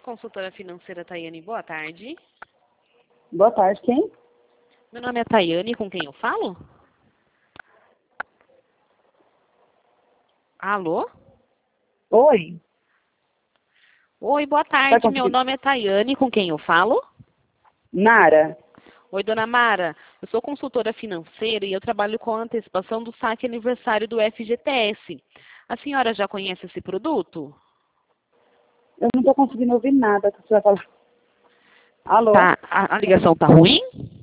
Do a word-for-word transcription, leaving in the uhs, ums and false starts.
consultora financeira Tayane, boa tarde. Boa tarde, quem? Meu nome é Tayane, com quem eu falo? Alô? Oi. Oi, boa Tá tarde. Meu conseguindo? nome é Tayane, com quem eu falo? Nara. Oi, dona Mara. Eu sou consultora financeira e eu trabalho com a antecipação do saque aniversário do F G T S. A senhora já conhece esse produto? Eu não tô conseguindo ouvir nada que você vai falar. Alô? Tá, a, a ligação tá ruim?